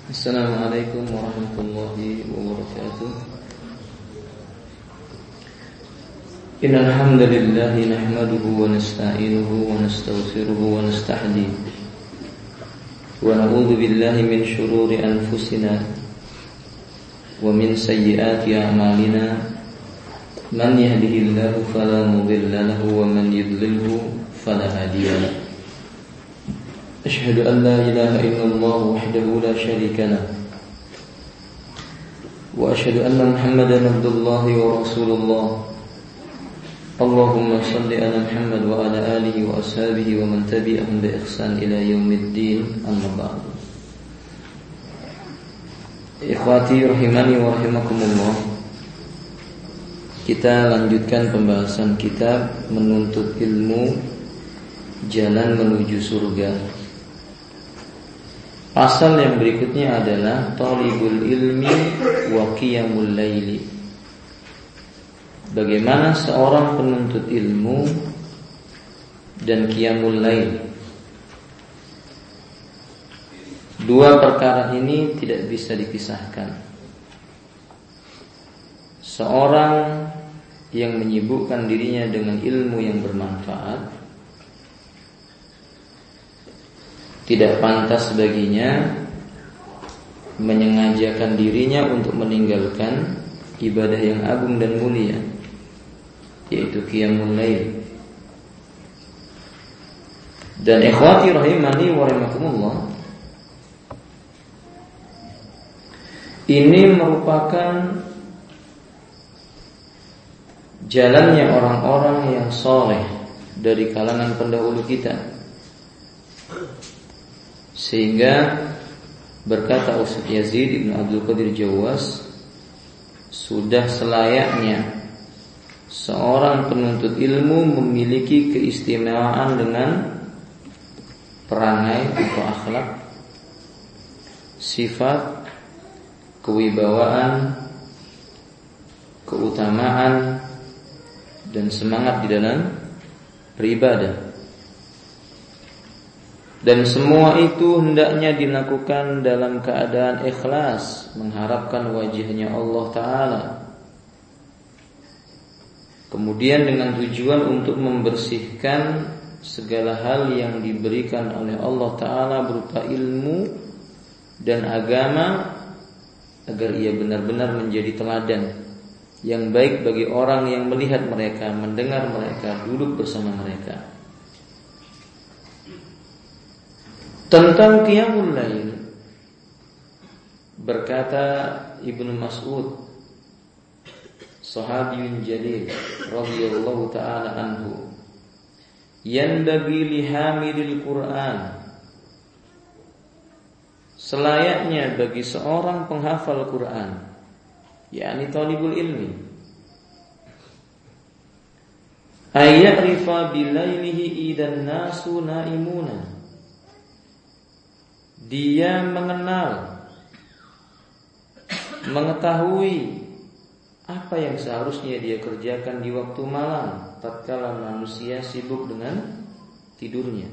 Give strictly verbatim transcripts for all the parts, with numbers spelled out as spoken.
Assalamualaikum warahmatullahi wabarakatuh. Innal hamdalillah nahmaduhu wa nasta'inuhu wa nastaghfiruhu wa nastahdihi wa na'udzu billahi min shururi anfusina wa min sayyiati a'malina. Man yahdihillahu fala mudilla lahu wa man yudlilhu fala hadiya lahu. Asyhadu an la ilaha illallah wahdahu la syarika lah wa asyhadu anna Muhammadan abdullahi wa rasulullah. Allahumma salli ala Muhammad wa ala alihi wa ashabihi wa man tabi'ahum bi ihsan ila yaumiddin. Amma ba'du. Ikhwati rahimani wa rahimakumullah. Kita lanjutkan pembahasan kitab Menuntut Ilmu, Jalan Menuju Surga. Pasal yang berikutnya adalah Talibul ilmi wa qiyamul laili. Bagaimana seorang penuntut ilmu dan qiyamul lail. Dua perkara ini tidak bisa dipisahkan. Seorang yang menyibukkan dirinya dengan ilmu yang bermanfaat, tidak pantas baginya menyengajakan dirinya untuk meninggalkan ibadah yang agung dan mulia, yaitu qiyamul lail. Dan ikhwati rahimani wa rahimakumullah, ini merupakan jalannya orang-orang yang soleh dari kalangan pendahulu kita. Sehingga berkata Ustaz Yazid Ibn Abdul Qadir Jawas, sudah selayaknya seorang penuntut ilmu memiliki keistimewaan dengan perangai atau akhlak, sifat, kewibawaan, keutamaan, dan semangat di dalam beribadah. Dan semua itu hendaknya dilakukan dalam keadaan ikhlas, mengharapkan wajahnya Allah Ta'ala. Kemudian dengan tujuan untuk membersihkan segala hal yang diberikan oleh Allah Ta'ala berupa ilmu dan agama, agar ia benar-benar menjadi teladan yang baik bagi orang yang melihat mereka, mendengar mereka, duduk bersama mereka. Tentang qiyamul lail berkata Ibnu Mas'ud, sahabiyun jalil radhiyallahu ta'ala anhu, yanbaghi lihamilil Qur'an, selayaknya bagi seorang penghafal Quran, yakni talibul ilmi, ayyarifa bilailihi idan nasu naimuna, dia mengenal, mengetahui apa yang seharusnya dia kerjakan di waktu malam tatkala manusia sibuk dengan tidurnya.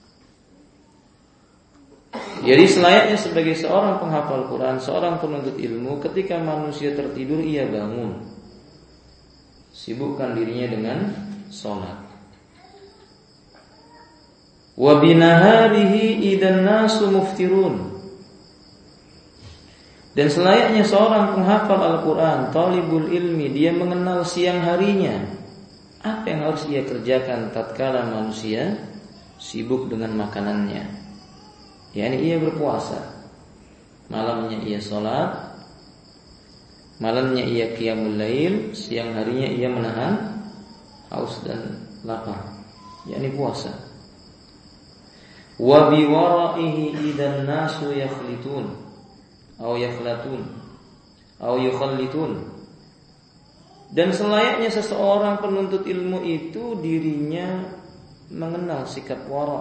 Jadi selayaknya sebagai seorang penghafal Quran, seorang penuntut ilmu, ketika manusia tertidur ia bangun, sibukkan dirinya dengan sholat. Wa binaharihi idan nasu muftirun, dan selayaknya seorang penghafal Al-Quran, talibul ilmi, dia mengenal siang harinya, apa yang harus ia kerjakan tatkala manusia sibuk dengan makanannya. yakni ia berpuasa, malamnya ia sholat, malamnya ia qiyamul lail, siang harinya ia menahan haus dan lapar, yakni puasa. Wa bi waraihi idan nasu yakhlitun atau yakhlatun atau yukhallitun, dan selayaknya seseorang penuntut ilmu itu dirinya mengenal sikap wara.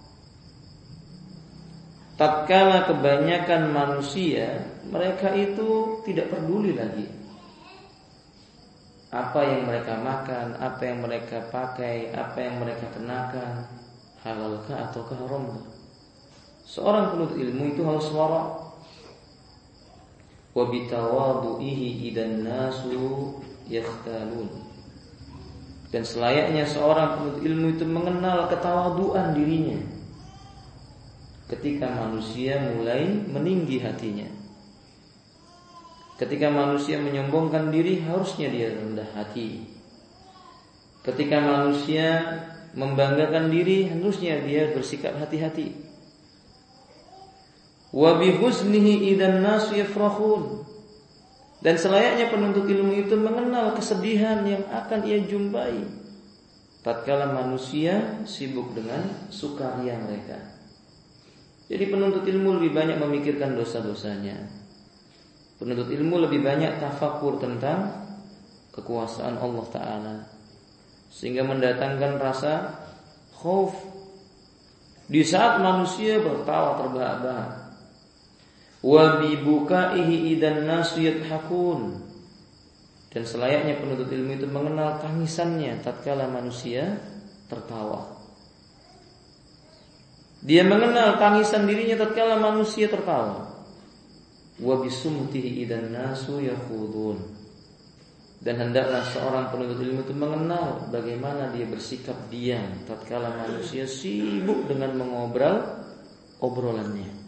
Tatkala kebanyakan manusia, mereka itu tidak peduli lagi apa yang mereka makan, apa yang mereka pakai, apa yang mereka kenakan, halalkah ataukah haramkah. Seorang penuntut ilmu itu harus wara, wa bitawadhu'ihi idan nasu yakhtalun. Dan selayaknya seorang penuntut ilmu itu mengenal ketawaduan dirinya ketika manusia mulai meninggi hatinya. Ketika manusia menyombongkan diri, harusnya dia rendah hati. Ketika manusia membanggakan diri, harusnya dia bersikap hati-hati. Wa bihuznihi idan nasu yafrahun. Dan selayaknya penuntut ilmu itu mengenal kesedihan yang akan ia jumpai tatkala manusia sibuk dengan sukaria mereka. Jadi penuntut ilmu lebih banyak memikirkan dosa-dosanya. Penuntut ilmu lebih banyak tafakur tentang kekuasaan Allah Ta'ala, sehingga mendatangkan rasa khauf di saat manusia bertawa terbahak-bahak. Wa bibukaihi idan nasu yadhakun. Dan selayaknya penuntut ilmu itu mengenal tangisannya tatkala manusia tertawa. Dia mengenal tangisan dirinya tatkala manusia tertawa. Wa bisumtihi idan nasu yakhudun. Dan hendaklah seorang penuntut ilmu itu mengenal bagaimana dia bersikap diam tatkala manusia sibuk dengan mengobrol obrolannya.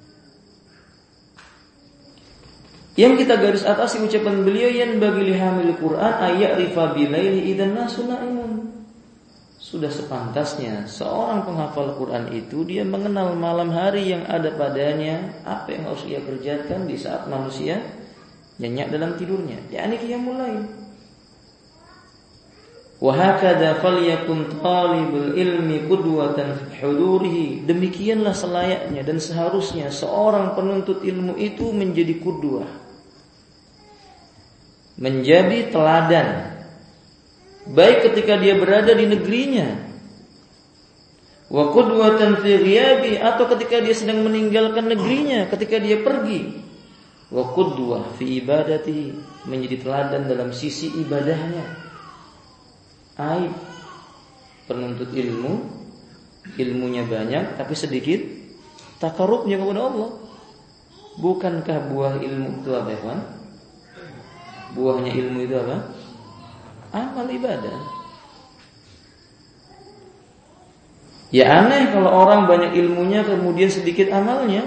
Yang kita garis atasi ucapan beliau, yang bagi lihamil Quran ayat rifa bilaili idan nasu naimun. Sudah sepantasnya seorang penghafal Quran itu dia mengenal malam hari yang ada padanya, apa yang harus ia kerjakan di saat manusia nyenyak dalam tidurnya, yakni qiyamul lail. Wa hakadha falyakun talibul ilmi qudwatan fi hudurihi. Demikianlah selayaknya dan seharusnya seorang penuntut ilmu itu menjadi qudwah, menjadi teladan, baik ketika dia berada di negerinya, wa qudwatan fi ghiyabi, atau ketika dia sedang meninggalkan negerinya, ketika dia pergi, wa qudwah fi ibadati, menjadi teladan dalam sisi ibadahnya. Aib penuntut ilmu, ilmunya banyak tapi sedikit takarubnya kepada Allah. Bukankah buah ilmu itu apa, kawan? Buahnya ilmu itu apa? Amal ibadah. Ya aneh kalau orang banyak ilmunya kemudian sedikit amalnya.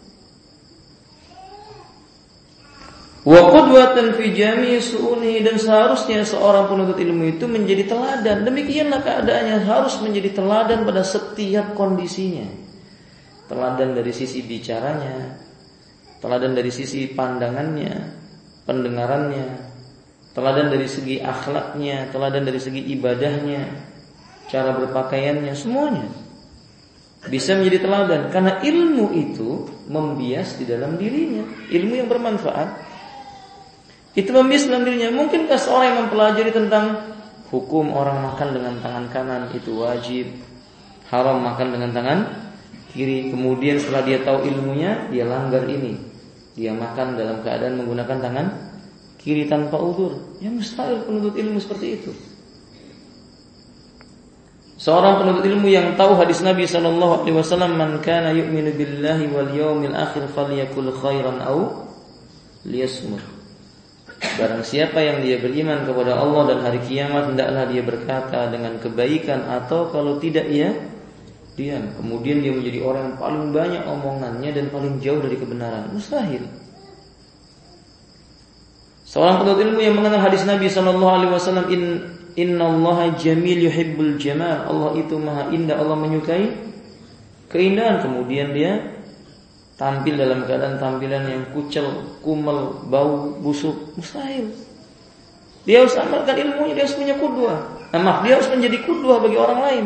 Wa qudwatan fi jami'i su'unihi, dan seharusnya seorang penuntut ilmu itu menjadi teladan. Demikianlah keadaannya, harus menjadi teladan pada setiap kondisinya. Teladan dari sisi bicaranya, teladan dari sisi pandangannya, pendengarannya, teladan dari segi akhlaknya, teladan dari segi ibadahnya, cara berpakaiannya, semuanya bisa menjadi teladan. Karena ilmu itu membias di dalam dirinya, ilmu yang bermanfaat itu membias dalam dirinya. Mungkinkah seorang yang mempelajari tentang hukum orang makan dengan tangan kanan itu wajib, haram makan dengan tangan kiri, kemudian setelah dia tahu ilmunya dia langgar ini, dia makan dalam keadaan menggunakan tangan kiri tanpa uzur? Ya mustahil penuntut ilmu seperti itu. Seorang penuntut ilmu yang tahu hadis Nabi sallallahu alaihi wasallam, man kana yu'minu billahi wal yawmil akhir falyakul khairan aw liyasmut. Barang siapa yang dia beriman kepada Allah dan hari kiamat, hendaklah dia berkata dengan kebaikan, atau kalau tidak ia diam. Kemudian dia menjadi orang yang paling banyak omongannya dan paling jauh dari kebenaran. Mustahil. Seorang penuntut ilmu yang mengenal hadis Nabi sallallahu alaihi wasallam, in innallaha jamil yuhibbul jamal. Allah itu maha indah, Allah menyukai keindahan. Kemudian dia tampil dalam keadaan tampilan yang kucel, kumel, bau, busuk. Mustahil. Dia harus amalkan ilmunya, dia harus punya qudwah. Nah, dia harus menjadi qudwah bagi orang lain.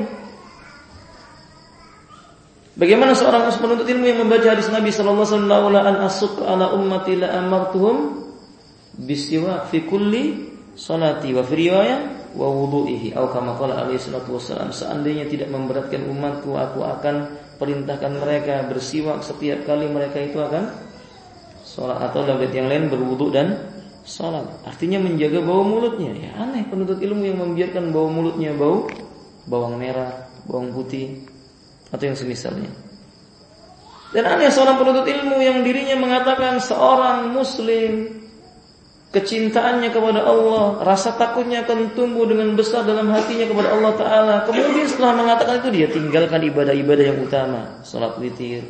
Bagaimana seorang penuntut ilmu yang membaca hadis Nabi sallallahu alaihi wasallam, la an asuk ala ummati la amartuhum bisiwak fi kulli salati wa fi riwayah wa wudu'ihi, atau kama qala alaihi salatu wasallam, seandainya tidak memberatkan umatku, aku akan perintahkan mereka bersiwak setiap kali mereka itu akan sholat, atau dalam ayat yang lain berwudu dan sholat. Artinya menjaga bau mulutnya. Ya aneh penuntut ilmu yang membiarkan bau mulutnya bau bawang merah, bawang putih, atau yang semisalnya. Dan ada seorang penuntut ilmu yang dirinya mengatakan seorang muslim, kecintaannya kepada Allah, rasa takutnya akan tumbuh dengan besar dalam hatinya kepada Allah Ta'ala. Kemudian setelah mengatakan itu dia tinggalkan ibadah-ibadah yang utama, salat witir.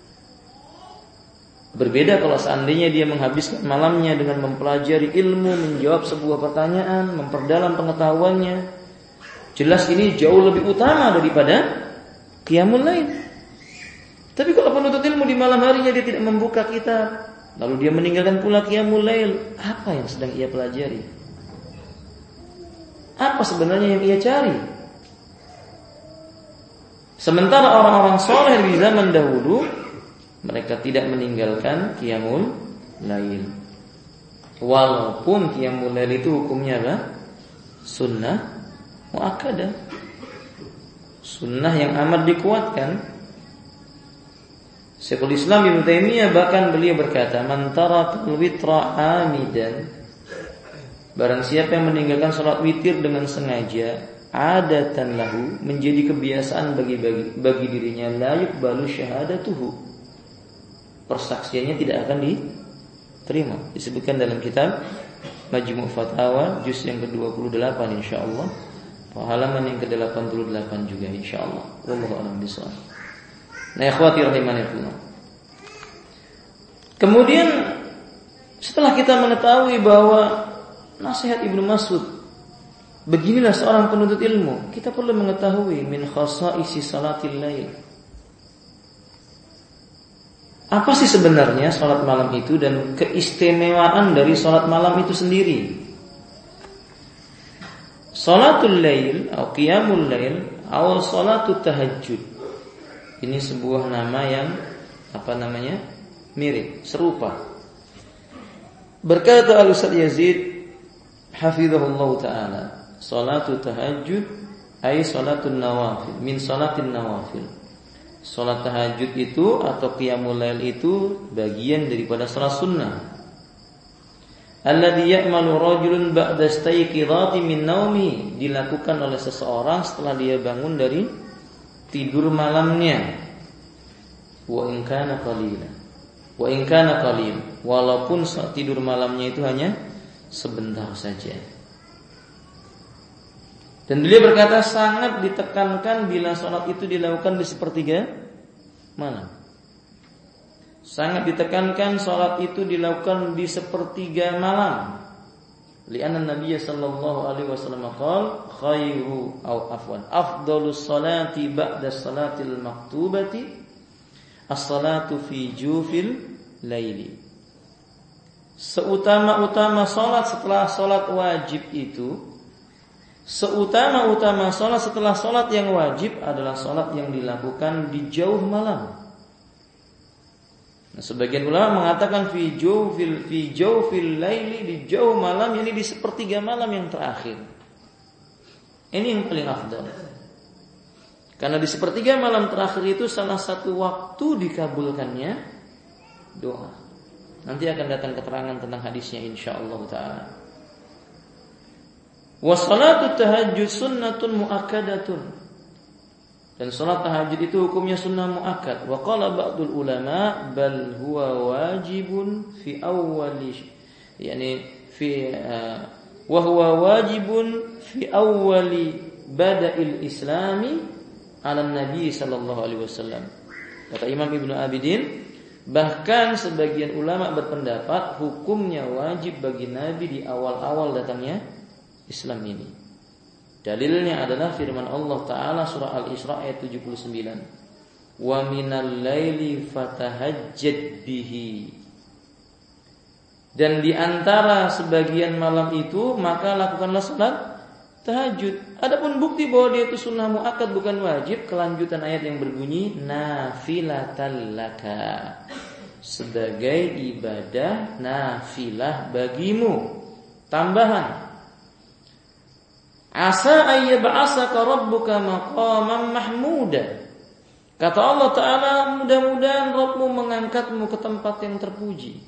Berbeda kalau seandainya dia menghabiskan malamnya dengan mempelajari ilmu, menjawab sebuah pertanyaan, memperdalam pengetahuannya. Jelas ini jauh lebih utama daripada qiyamul lail. Tapi kalau penuntut ilmu di malam harinya dia tidak membuka kitab, lalu dia meninggalkan pula qiyamul lail, apa yang sedang ia pelajari? Apa sebenarnya yang ia cari? Sementara orang-orang soleh di zaman dahulu, mereka tidak meninggalkan qiyamul lail. Walaupun qiyamul lail itu hukumnya apa? Sunnah muakkadah. Sunnah yang amat dikuatkan. Syekhul Islam Ibnu Taimiyah bahkan beliau berkata, "Man tarakal witra 'amidan." Barang siapa yang meninggalkan salat witir dengan sengaja, adatan lahu, menjadi kebiasaan bagi bagi, bagi dirinya, la yuqbalu syahadatuhu. Persaksiannya tidak akan diterima. Disebutkan dalam kitab Majmu' Fatawa juz yang ke dua puluh delapan insyaallah. Halaman yang ke delapan puluh delapan juga insyaallah. Wallahu a'lam bishawab. Nah, ikhwati rahimanillah. Kemudian setelah kita mengetahui bahwa nasihat Ibnu Mas'ud, beginilah seorang penuntut ilmu, kita perlu mengetahui min khasaisi salatil lail. Apa sih sebenarnya salat malam itu dan keistimewaan dari salat malam itu sendiri? Salatul lail atau qiyamul lail atau salatut tahajud. Ini sebuah nama yang apa namanya? Mirip, serupa. Berkata Al-Ustaz Yazid hafizahullah taala, salatu tahajud ay salatun nawafil, min salatin nawafil. Salat tahajud itu atau qiyamul lail itu bagian daripada salat sunnah. Alladhi ya'malu rajulun ba'da istayqidhati min naumi, dilakukan oleh seseorang setelah dia bangun dari tidur malamnya. Wa in kana qalila. Wa in kana qalil. Walaupun tidur malamnya itu hanya sebentar saja. Dan beliau berkata sangat ditekankan bila salat itu dilakukan di sepertiga malam. Sangat ditekankan salat itu dilakukan di sepertiga malam. Li'anna Nabi sallallahu alaihi wasallam qala khairu aw afwan afdhalus salati ba'da salatil maktubati as-salatu fi jufil laili. Seutama-utama salat setelah salat wajib itu, seutama-utama salat setelah salat yang wajib adalah salat yang dilakukan di jauh malam. Nah, sebagian ulama mengatakan fi jawfil fi jawfil laili, di jauh malam, ini di sepertiga malam yang terakhir. Ini yang paling afdal. Karena di sepertiga malam terakhir itu salah satu waktu dikabulkannya doa. Nanti akan datang keterangan tentang hadisnya insyaallah taala. Wa salatu tahajjud sunnatun muakkadatun. Dan salat tahajud itu hukumnya sunnah muakkad. Wa qala ba'dul ulama bal huwa wajibun fi awwali, yani fi uh, wa huwa wajibun fi awwali bada'il islami ala nabi sallallahu alaihi wasallam. Kata Imam Ibnu Abidin, bahkan sebagian ulama berpendapat hukumnya wajib bagi Nabi di awal-awal datangnya Islam ini. Dalilnya adalah firman Allah Ta'ala surah Al-Isra ayat tujuh puluh sembilan. Wa minal laili fatahajjad bihi. Dan di antara sebagian malam itu maka lakukanlah salat tahajud. Adapun bukti bahwa dia itu sunnah muakkad bukan wajib, kelanjutan ayat yang berbunyi nafilatal laka, sebagai ibadah nafilah bagimu, tambahan. Asa ayyab'asaka rabbuka maqaman mahmuda. Kata Allah Ta'ala, mudah-mudahan Rabbmu mengangkatmu ke tempat yang terpuji.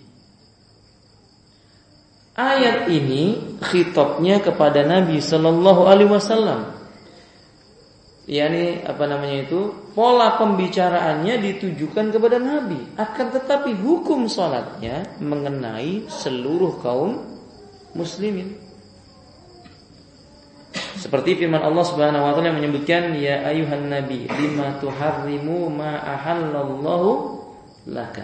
Ayat ini khitabnya kepada Nabi sallallahu alaihi wasallam. yakni apa namanya itu, pola pembicaraannya ditujukan kepada Nabi, akan tetapi hukum salatnya mengenai seluruh kaum muslimin. Seperti firman Allah Subhanahu wa taala yang menyebutkan, ya ayuhan nabi lima tuharrimu ma ahallallahu laka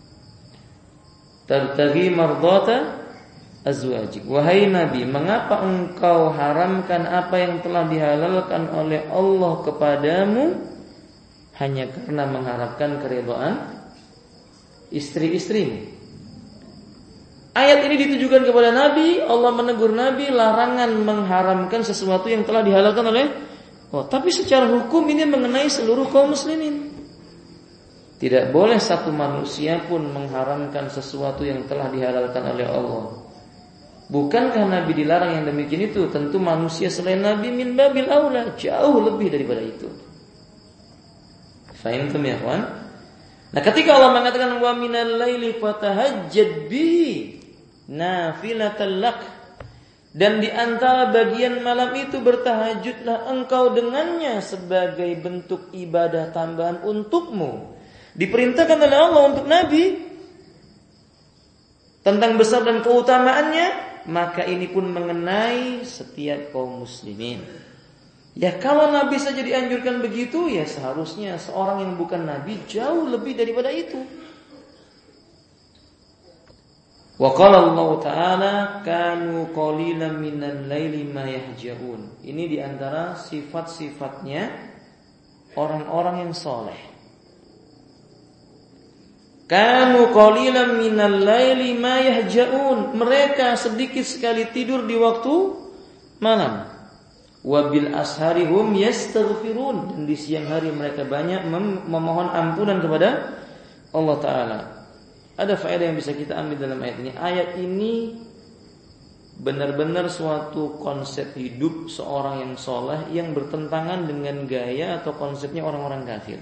tabtaghi mardata azwajik. Wahai nabi, mengapa engkau haramkan apa yang telah dihalalkan oleh Allah kepadamu hanya karena mengharapkan keridhaan istri-istrimu? Ayat ini ditujukan kepada Nabi. Allah menegur Nabi, larangan mengharamkan sesuatu yang telah dihalalkan oleh Allah. Tapi secara hukum ini mengenai seluruh kaum muslimin. Tidak boleh satu manusia pun mengharamkan sesuatu yang telah dihalalkan oleh Allah. Bukankah Nabi dilarang yang demikian itu? Tentu manusia selain Nabi min babil aula, jauh lebih daripada itu. Fahim ya kawan? Nah, ketika Allah mengatakan wa minal laili fatahajjad bihi nafilatan lak, dan di antara bagian malam itu bertahajudlah engkau dengannya sebagai bentuk ibadah tambahan untukmu. Diperintahkan oleh Allah untuk Nabi tentang besar dan keutamaannya, maka ini pun mengenai setiap kaum muslimin. Ya kalau Nabi saja dianjurkan begitu, ya seharusnya seorang yang bukan Nabi jauh lebih daripada itu. Wa qala Allah Ta'ala kanu qalilan minal laili ma yahjaun. Ini diantara sifat-sifatnya orang-orang yang soleh. Kanu qalilan minal laili ma yahjaun. Mereka sedikit sekali tidur di waktu malam. Wa bil asharihum yastaghfirun. Dan di siang hari mereka banyak mem- memohon ampunan kepada Allah Ta'ala. Ada faedah yang bisa kita ambil dalam ayat ini. Ayat ini benar-benar suatu konsep hidup seorang yang soleh yang bertentangan dengan gaya atau konsepnya orang-orang kafir.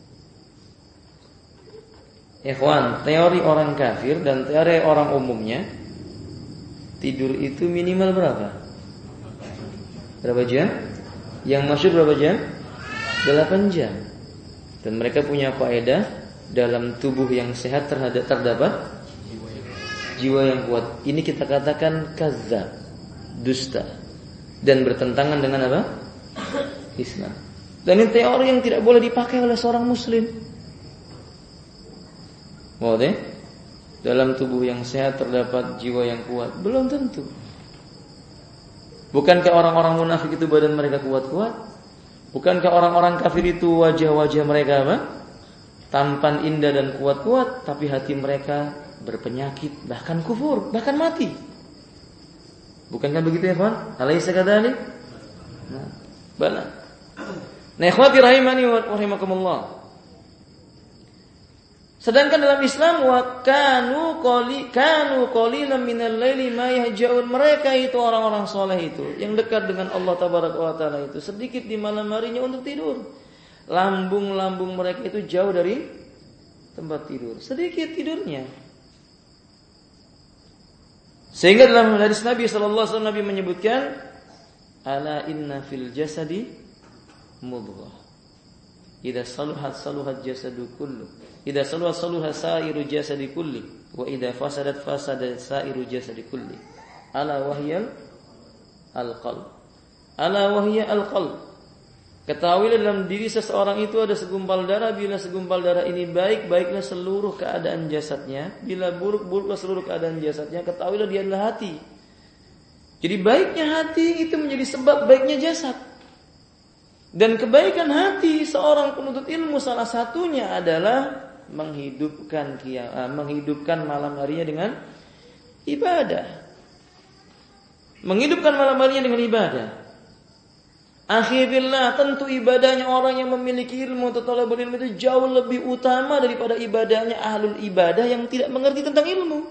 Ikhwan, teori orang kafir dan teori orang umumnya, tidur itu minimal berapa? Berapa jam? Yang masyhur berapa jam? delapan jam. Dan mereka punya faedah, dalam tubuh yang sehat terhadap terdapat jiwa yang kuat. Ini kita katakan kadzdzab, dusta, dan bertentangan dengan apa? Islam. Dan ini teori yang tidak boleh dipakai oleh seorang muslim. Boleh? Dalam tubuh yang sehat terdapat jiwa yang kuat? Belum tentu. Bukankah orang-orang munafik itu badan mereka kuat-kuat? Bukankah orang-orang kafir itu wajah-wajah mereka apa? Tampan indah dan kuat-kuat, tapi hati mereka berpenyakit, bahkan kufur, bahkan mati. Bukankah begitu ya, kawan? Alaysa kadzalik? Nah, bala. Nah, ikhwati rahimani wa rahimakumullah. Sedangkan dalam Islam wa kanu qali kanu qalilan minal laili ma yahjaun. Mereka itu orang-orang soleh itu yang dekat dengan Allah tabaraka wa taala itu sedikit di malam harinya untuk tidur. Lambung-lambung mereka itu jauh dari tempat tidur, sedikit tidurnya. Sehingga dalam hadis Nabi sallallahu alaihi wasallam Nabi menyebutkan, ala inna fil jasadi mudghah, idza saluhat saluhat jasadu kullu, idza saluhat saluhat sairu jasadi kulli, wa idza fasadat fasadat sairu jasadi kulli. Ala wahyal al-qalb, ala wahya al-qalb. Ketahuilah dalam diri seseorang itu ada segumpal darah. Bila segumpal darah ini baik, baiklah seluruh keadaan jasadnya. Bila buruk, buruklah seluruh keadaan jasadnya. Ketahuilah dia adalah hati. Jadi baiknya hati itu menjadi sebab baiknya jasad. Dan kebaikan hati seorang penuntut ilmu salah satunya adalah menghidupkan menghidupkan malam harinya dengan ibadah. Menghidupkan malam harinya dengan ibadah. Akhirnya tentu ibadahnya orang yang memiliki ilmu atau talabul ilmu itu jauh lebih utama daripada ibadahnya ahlul ibadah yang tidak mengerti tentang ilmu.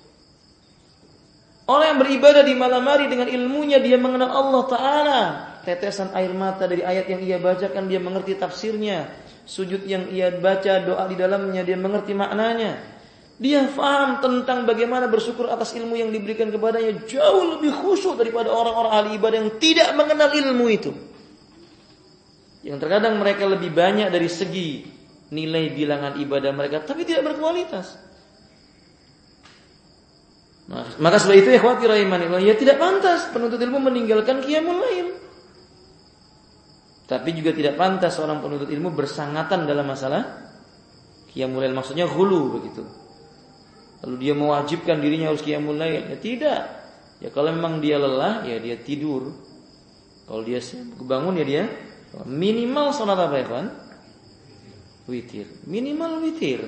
Orang yang beribadah di malam hari dengan ilmunya, dia mengenal Allah Ta'ala. Tetesan air mata dari ayat yang ia bacakan, dia mengerti tafsirnya. Sujud yang ia baca, doa di dalamnya, dia mengerti maknanya. Dia faham tentang bagaimana bersyukur atas ilmu yang diberikan kepadanya. Jauh lebih khusyuk daripada orang-orang ahli ibadah yang tidak mengenal ilmu itu. Yang terkadang mereka lebih banyak dari segi nilai bilangan ibadah mereka, tapi tidak berkualitas. Maka sebab itu ikhwati rahimani, ya tidak pantas penuntut ilmu meninggalkan qiyamul lail. Tapi juga tidak pantas seorang penuntut ilmu bersangatan dalam masalah qiyamul lail, maksudnya ghulu begitu. Lalu dia mewajibkan dirinya harus qiyamul lail. Ya tidak. Ya kalau memang dia lelah, ya dia tidur. Kalau dia bangun ya dia minimal salat apa ya kawan? Witir. Minimal witir.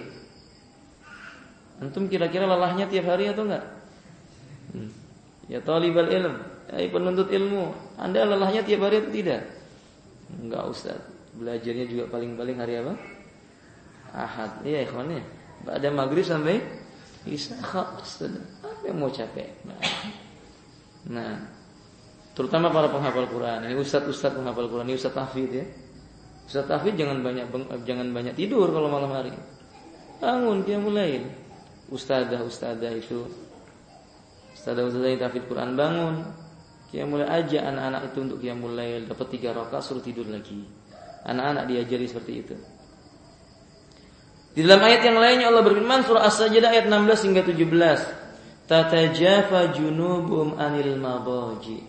Antum kira-kira lelahnya tiap hari atau enggak? Hmm. Ya talibal ilm, ya penuntut ilmu, Anda lelahnya tiap hari atau tidak? Enggak Ustaz. Belajarnya juga paling-paling hari apa? Ahad. Iya ikhwan ya. Ba'da maghrib sampai isya khalas. Apa yang mau capek? Nah, terutama para penghafal Quran. Ini ustaz-ustaz penghafal Quran, ini ustaz tahfidz ya. Ustaz tahfidz jangan banyak jangan banyak tidur kalau malam hari. Bangun qiyamul lail. Ustazah-ustazah itu Ustazah-ustazah yang tahfidz Quran bangun qiyamul lail, aja anak-anak itu untuk qiyamul lail, dapat tiga rakaat suruh tidur lagi. Anak-anak diajari seperti itu. Di dalam ayat yang lainnya Allah berfirman surah As-Sajdah ayat enam belas hingga tujuh belas. Tatajafa junubum anil mabaji.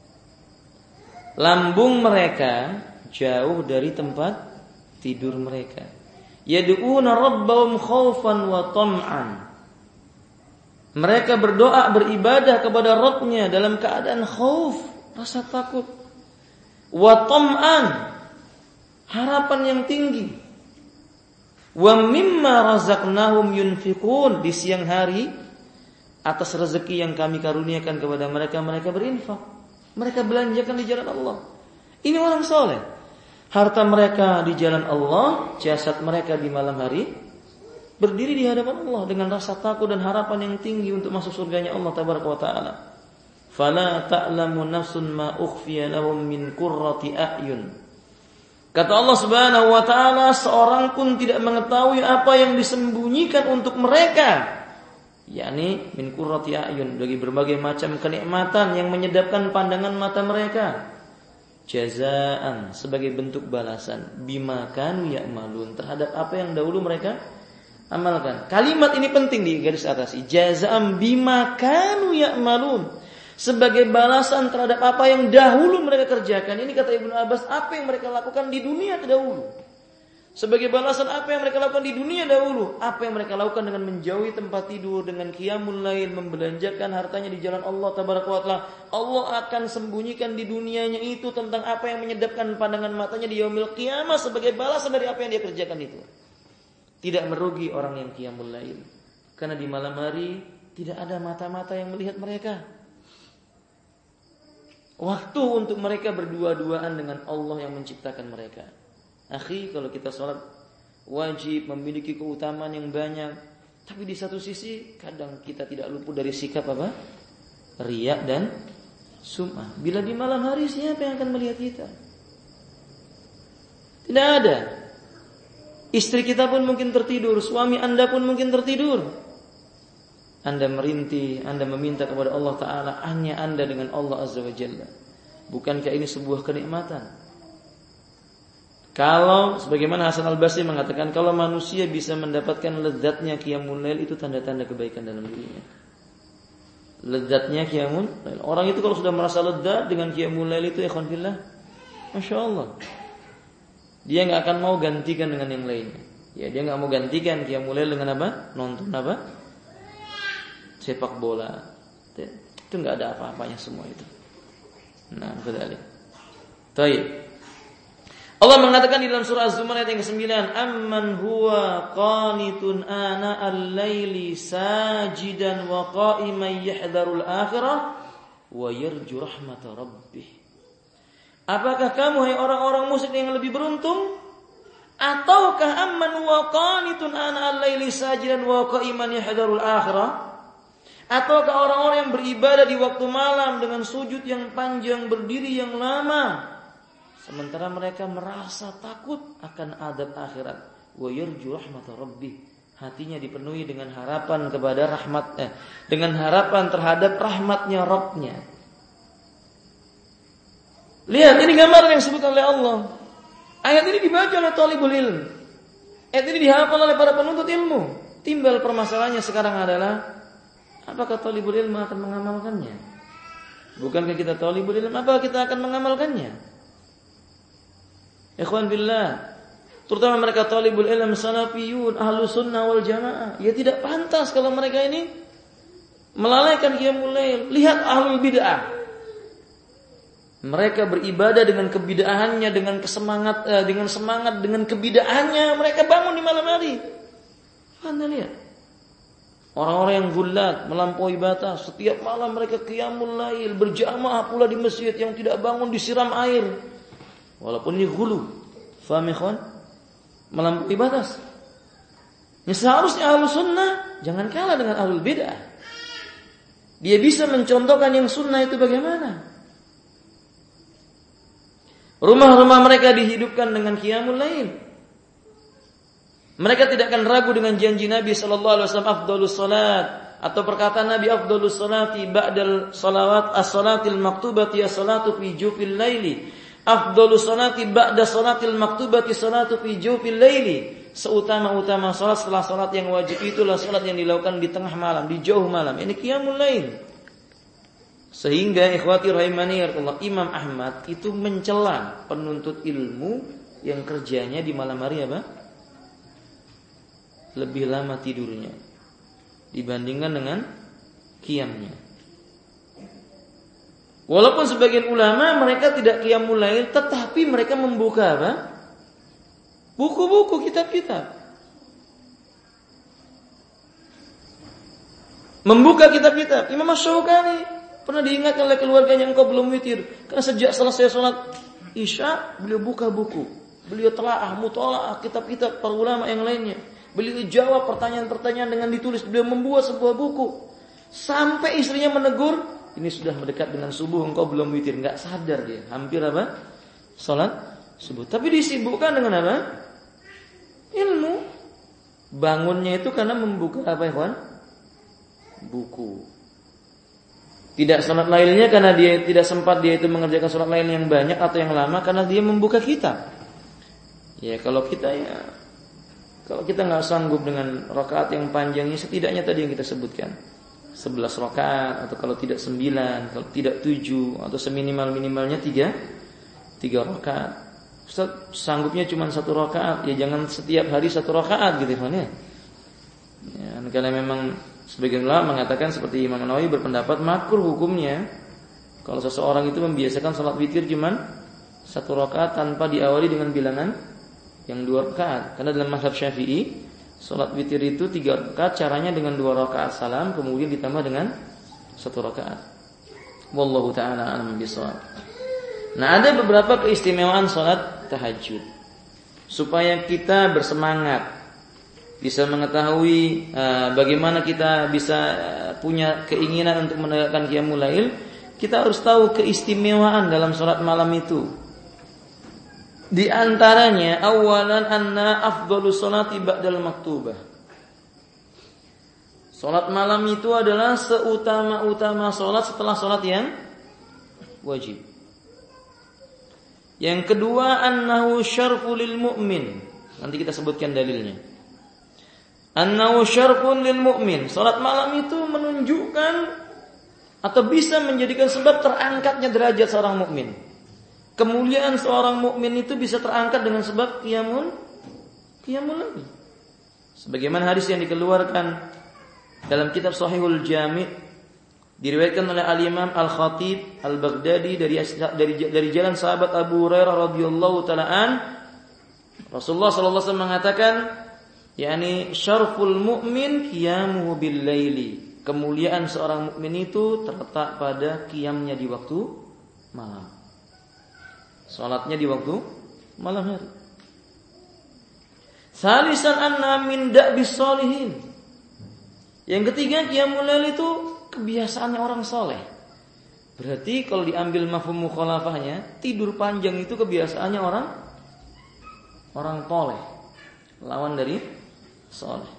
Lambung mereka jauh dari tempat tidur mereka. Yad'una rabbahum khaufan wa tam'an. Mereka berdoa beribadah kepada Rabb-nya dalam keadaan khauf, rasa takut. Wa tam'an, harapan yang tinggi. Wa mimma razaqnahum yunfiqun, di siang hari atas rezeki yang kami karuniakan kepada mereka, mereka berinfak. Mereka belanjakan di jalan Allah. Ini orang soleh. Harta mereka di jalan Allah, jasad mereka di malam hari berdiri di hadapan Allah dengan rasa takut dan harapan yang tinggi untuk masuk surganya Allah tabaraka wa taala. Fala ta'lamu nafsun ma ukhfiya lahum min qurrati a'yun. Kata Allah Subhanahu wa taala, seorang pun tidak mengetahui apa yang disembunyikan untuk mereka, yakni min qurrati a'yun, bagi berbagai macam kenikmatan yang menyedapkan pandangan mata mereka. Jazaan, sebagai bentuk balasan bima kanu ya'malun, terhadap apa yang dahulu mereka amalkan. Kalimat ini penting di garis atas. Jazaan bima kanu ya'malun, sebagai balasan terhadap apa yang dahulu mereka kerjakan. Ini kata Ibnu Abbas, apa yang mereka lakukan di dunia terdahulu. Sebagai balasan apa yang mereka lakukan di dunia dahulu. Apa yang mereka lakukan dengan menjauhi tempat tidur, dengan qiyamul lail, membelanjakan hartanya di jalan Allah tabaraka wa taala. Allah akan sembunyikan di dunianya itu tentang apa yang menyedapkan pandangan matanya di yaumil qiyamah sebagai balasan dari apa yang dia kerjakan itu. Tidak merugi orang yang qiyamul lail, karena di malam hari tidak ada mata-mata yang melihat mereka. Waktu untuk mereka berdua-duaan dengan Allah yang menciptakan mereka. Akhi, kalau kita sholat wajib memiliki keutamaan yang banyak, tapi di satu sisi kadang kita tidak luput dari sikap apa? Riya dan sum'ah. Bila di malam hari siapa yang akan melihat kita? Tidak ada. Istri kita pun mungkin tertidur, suami Anda pun mungkin tertidur. Anda merintih, Anda meminta kepada Allah Ta'ala, hanya Anda dengan Allah Azza wa Jalla. Bukankah ini sebuah kenikmatan? Kalau sebagaimana Hasan Al-Basri mengatakan, kalau manusia bisa mendapatkan lezatnya qiyamul lail, itu tanda-tanda kebaikan dalam dirinya. Lezatnya qiyamul lail. Orang itu kalau sudah merasa lezat dengan qiyamul lail itu, ikhwan fillah, Masya Allah, dia enggak akan mau gantikan dengan yang lainnya. Ya, dia enggak mau gantikan qiyamul lail dengan apa? Nonton apa? Sepak bola. Itu enggak ada apa-apanya semua itu. Nah, betul. Baik. Allah mengatakan di dalam surah Az-Zumar ayat yang kesembilan, amman huwa qanitun ana al-laili sajidan wa qa'iman yahdharul akhirah wa yarju rahmat rabbih. Apakah kamu hai orang-orang musyrik yang lebih beruntung, ataukah amman huwa qanitun ana al-laili sajidan wa qa'iman yahdharul akhirah? Ataukah orang-orang yang beribadah di waktu malam dengan sujud yang panjang, berdiri yang lama, sementara mereka merasa takut akan adab akhirat. Wa yarju rahmat rabbih, hatinya dipenuhi dengan harapan kepada rahmatnya, dengan harapan terhadap rahmatnya Rabbnya. Lihat, ini gambaran yang disebutkan oleh Allah. Ayat ini dibaca oleh talibul ilm. Ayat ini dihafal oleh para penuntut ilmu. Timbal permasalahannya sekarang adalah apakah talibul ilm akan mengamalkannya? Bukankah kita talibul ilm, apakah kita akan mengamalkannya? Ikhwan billah, terutama mereka talibul ilm salafiyun, ahlu sunnah wal jamaah, ya tidak pantas kalau mereka ini melalaikan qiyamul lail. Lihat ahlul bid'ah. Mereka beribadah dengan kebid'ahannya, dengan kesemangat, eh, dengan semangat, dengan kebid'ahannya. Mereka bangun di malam hari. Anda lihat, orang-orang yang gulat, melampaui batas. Setiap malam mereka qiyamul lail, berjamaah pula di masjid, yang tidak bangun disiram air. Walaupun ini gulu, faham ikhwan? Melampaui batas. Ya, seharusnya ahlu sunnah jangan kalah dengan ahlul bid'ah. Dia bisa mencontohkan yang sunnah itu bagaimana. Rumah-rumah mereka dihidupkan dengan qiyamul lail. Mereka tidak akan ragu dengan janji Nabi sallallahu alaihi wasallam afdhalus salat, atau perkataan Nabi afdhalus salati ba'dal salawat as-salatil maktubati as-salatu fi jufil laili. Afdhalus salati ba'da salatil maktubati salatu fi jufil laili. Seutama-utama salat setelah salat yang wajib itulah salat yang dilakukan di tengah malam, di jauh malam. Ini qiyamul lail. Sehingga ikhwati rahimani Allah, Imam Ahmad itu mencela penuntut ilmu yang kerjanya di malam hari apa? Lebih lama tidurnya dibandingkan dengan qiyamnya. Walaupun sebagian ulama mereka tidak qiyamul lail, tetapi mereka membuka apa? Buku-buku, kitab-kitab. Membuka kitab-kitab. Imam Asy-Syaukani pernah diingatkan oleh keluarganya, engkau belum witir. Karena sejak selesai sholat Isya, beliau buka buku. Beliau telaah, mutolaah kitab-kitab para ulama yang lainnya. Beliau jawab pertanyaan-pertanyaan dengan ditulis. Beliau membuat sebuah buku. Sampai istrinya menegur, ini sudah mendekat dengan subuh, engkau belum witir. Enggak sadar dia, hampir apa? Sholat subuh. Tapi disibukkan dengan apa? Ilmu. Bangunnya itu karena membuka apa, ikhwan? Buku. Tidak salat lailnya karena dia tidak sempat dia itu mengerjakan salat lail yang banyak atau yang lama, karena dia membuka kitab. Ya kalau kita ya kalau kita nggak sanggup dengan rakaat yang panjangnya, setidaknya tadi yang kita sebutkan sebelas rakaat, atau kalau tidak sembilan, kalau tidak tujuh, atau seminimal-minimalnya tiga tiga rakaat. Ustaz, sanggupnya cuma satu rakaat, ya jangan setiap hari satu rakaat gitu kan ya. Ya, karena memang sebagian ulama mengatakan seperti Imam Nawawi berpendapat makruh hukumnya kalau seseorang itu membiasakan salat witir cuman satu rakaat tanpa diawali dengan bilangan yang dua rakaat. Karena dalam mazhab Syafi'i salat witir itu tiga rakaat, caranya dengan dua rakaat salam kemudian ditambah dengan satu rakaat. Wallahu taala a'lam bishawab. Nah, ada beberapa keistimewaan salat tahajud supaya kita bersemangat, bisa mengetahui uh, bagaimana kita bisa uh, punya keinginan untuk menegakkan qiyamul lail. Kita harus tahu keistimewaan dalam salat malam itu. Di antaranya awalan anna afdhalus salati ba'dal maktubah. Salat malam itu adalah seutama-utama salat setelah salat yang wajib. Yang kedua annahu syarful lil mu'min. Nanti kita sebutkan dalilnya. Annahu syarfun lil mu'min. Salat malam itu menunjukkan atau bisa menjadikan sebab terangkatnya derajat seorang mukmin. Kemuliaan seorang mukmin itu bisa terangkat dengan sebab qiyamul qiyamul lail. Sebagaimana hadis yang dikeluarkan dalam kitab Shahihul Jami' diriwayatkan oleh Al-Imam Al-Khatib Al-Baghdadi dari dari dari jalan sahabat Abu Hurairah radhiyallahu taala an, Rasulullah sallallahu alaihi wasallam mengatakan, yakni syarful mu'min qiyamuhu bil laili. Kemuliaan seorang mukmin itu terletak pada qiyamnya di waktu malam. Salatnya di waktu malam hari. Salisan anna min da'bis sholihin. Yang ketiga, qiyamul lail itu kebiasaannya orang soleh. Berarti kalau diambil mafhum mukhalafahnya, tidur panjang itu kebiasaannya orang orang toleh. Lawan dari soleh.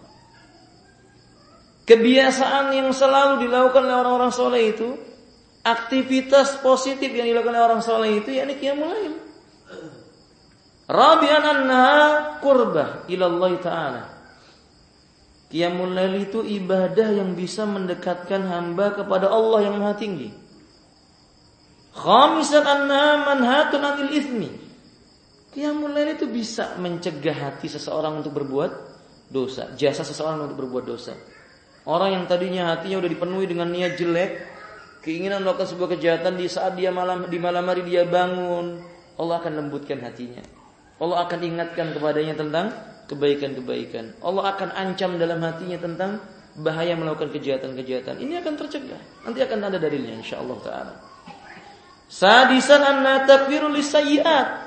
Kebiasaan yang selalu dilakukan oleh orang-orang soleh itu, aktivitas positif yang dilakukan oleh orang soleh itu, yakni qiyamul lail. Rabi'an annaha qurbah ila Allah Ta'ala. Qiyamul lail itu ibadah yang bisa mendekatkan hamba kepada Allah yang Maha Tinggi. Khamisan annaha manhatun 'anil itsmi. Qiyamul lail itu bisa mencegah hati seseorang untuk berbuat dosa, jasa seseorang untuk berbuat dosa. Orang yang tadinya hatinya udah dipenuhi dengan niat jelek, keinginan melakukan sebuah kejahatan, di saat dia malam di malam hari dia bangun, Allah akan lembutkan hatinya. Allah akan ingatkan kepadanya tentang kebaikan-kebaikan. Allah akan ancam dalam hatinya tentang bahaya melakukan kejahatan-kejahatan. Ini akan tercegah. Nanti akan ada dalilnya insyaallah taala. Sadisan anna takfirul lisayyi'at.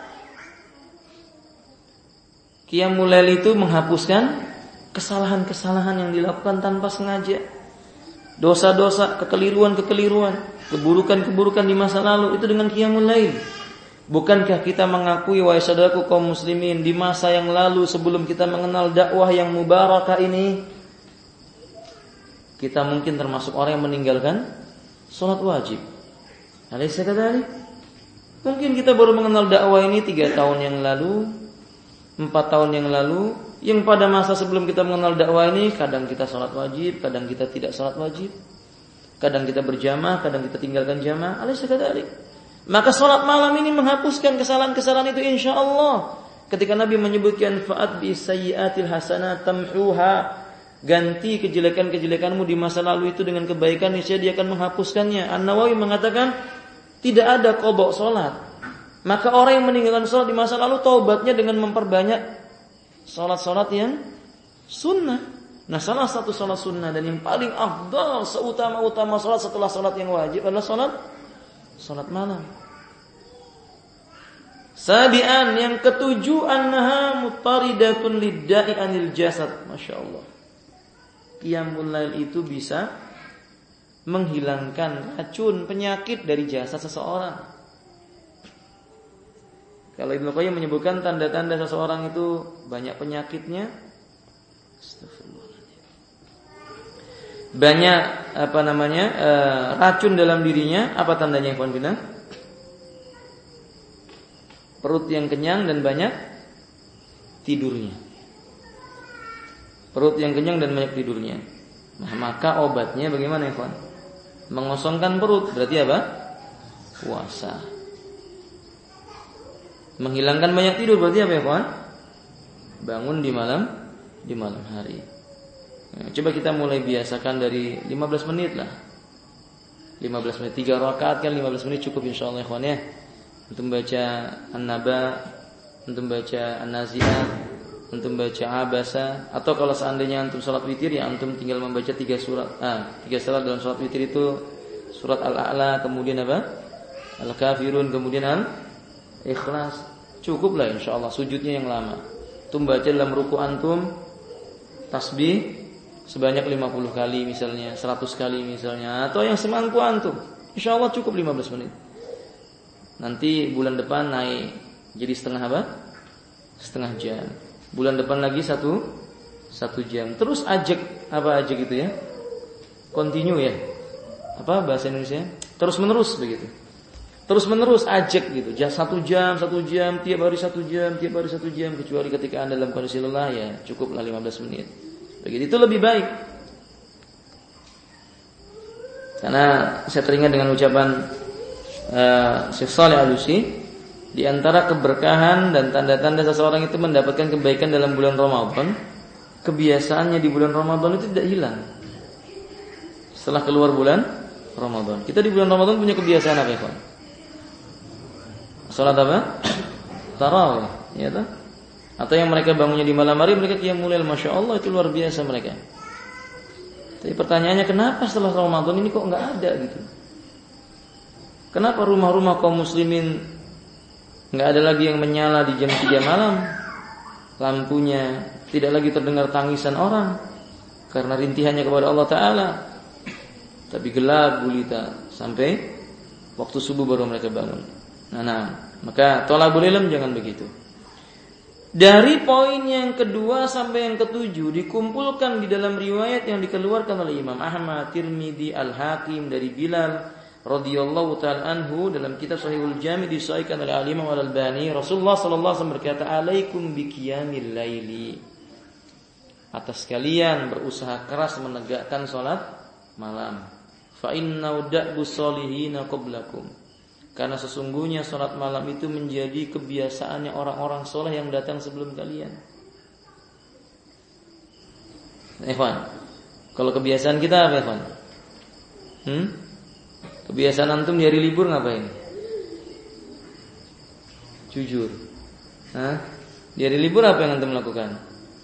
Qiyamul lail itu menghapuskan kesalahan-kesalahan yang dilakukan tanpa sengaja. Dosa-dosa, kekeliruan-kekeliruan, keburukan-keburukan di masa lalu itu dengan qiyamul lail. Bukankah kita mengakui wahai saudaraku kaum muslimin, di masa yang lalu sebelum kita mengenal dakwah yang mubarakah ini, kita mungkin termasuk orang yang meninggalkan salat wajib. Alaysa kadzalik? Mungkin kita baru mengenal dakwah ini tiga tahun yang lalu, empat tahun yang lalu, yang pada masa sebelum kita mengenal dakwah ini kadang kita salat wajib, kadang kita tidak salat wajib, kadang kita berjamaah, kadang kita tinggalkan jamaah. Alaysa kadzalik? Maka salat malam ini menghapuskan kesalahan-kesalahan itu insyaallah. Ketika Nabi menyebutkan fa'at bi sayyi'atil hasanat tamhuha, ganti kejelekan-kejelekanmu di masa lalu itu dengan kebaikan, niscaya dia akan menghapuskannya. An-Nawawi mengatakan tidak ada qada salat. Maka orang yang meninggalkan salat di masa lalu taubatnya dengan memperbanyak salat-salat yang sunnah. Nah, salah satu salat sunnah dan yang paling afdal, seutama-utama salat setelah salat yang wajib adalah salat salat malam. Sabian yang ketujuh annaha mutaridatun lidda'i anil jasad. Masyaallah. Qiyamul lail itu bisa menghilangkan racun penyakit dari jasad seseorang. Kalau Ibnu Qayyim menyebutkan tanda-tanda seseorang itu banyak penyakitnya, astagfirullahaladzim, banyak apa namanya e, racun dalam dirinya, apa tandanya ikhwan fillah? Perut yang kenyang dan banyak tidurnya. Perut yang kenyang dan banyak tidurnya. Nah, maka obatnya bagaimana ikhwan? Mengosongkan perut, berarti apa? Puasa. Menghilangkan banyak tidur, berarti apa ikhwan? Bangun di malam di malam hari. Nah, coba kita mulai biasakan dari lima belas menit lah. lima belas menit, tiga rakaat kan lima belas menit cukup insyaallah ikhwan ya. Untuk baca An-Naba, untuk baca An-Nazi'at, untuk baca Abasa, atau kalau seandainya antum salat witir ya antum tinggal membaca tiga surat. Ah, tiga surat dalam salat witir itu surat Al-A'la, kemudian apa? Al-Kafirun, kemudian Al-Ikhlas. Cukuplah insyaallah sujudnya yang lama. Antum baca dalam ruku antum tasbih sebanyak lima puluh kali misalnya, seratus kali misalnya, atau yang semampu antum. Insyaallah cukup lima belas menit. Nanti bulan depan naik jadi setengah apa? Setengah jam. Bulan depan lagi satu satu jam. Terus ajak apa ajak gitu ya? Continue ya. Apa bahasa Indonesia? Terus menerus begitu. Terus menerus ajak gitu. Satu jam, satu jam, tiap hari satu jam, tiap hari satu jam. Kecuali ketika anda dalam kondisi lelah ya cukuplah lima belas menit. Begitu itu lebih baik. Karena saya teringat dengan ucapan Uh, Syekh Shalih Al-Utsaimin, di antara keberkahan dan tanda-tanda seseorang itu mendapatkan kebaikan dalam bulan Ramadan, kebiasaannya di bulan Ramadan itu tidak hilang. Setelah keluar bulan Ramadan, kita di bulan Ramadan punya kebiasaan apa ya, Pak? Salat apa? Tarawih, ya toh? Atau yang mereka bangunnya di malam hari, mereka qiyamul lail, Masya Allah itu luar biasa mereka. Tapi pertanyaannya kenapa setelah Ramadan ini kok enggak ada gitu? Kenapa rumah-rumah kaum muslimin enggak ada lagi yang menyala di jam tiga malam? Lampunya tidak lagi terdengar tangisan orang karena rintihannya kepada Allah Ta'ala. Tapi gelap gulita sampai waktu subuh baru mereka bangun. Nah, nah maka thalabul ilm jangan begitu. Dari poin yang kedua sampai yang ketujuh dikumpulkan di dalam riwayat yang dikeluarkan oleh Imam Ahmad, Tirmidzi, Al-Hakim dari Bilal radhiyallahu ta'ala anhu dalam kitab Sahihul Jami' disahihkan oleh Al-Imam Al-Albani, Rasulullah sallallahu alaihi wasallam berkata, "Alaikum biqiyamil laili." Atas kalian berusaha keras menegakkan salat malam. Fa inna da'bus solihina qablakum. Karena sesungguhnya salat malam itu menjadi kebiasaannya orang-orang soleh yang datang sebelum kalian. Ikhwan, kalau kebiasaan kita apa, Ikhwan? Hmm? Kebiasaan antum di hari libur ngapain? Jujur. Hah? Di hari libur apa yang antum lakukan?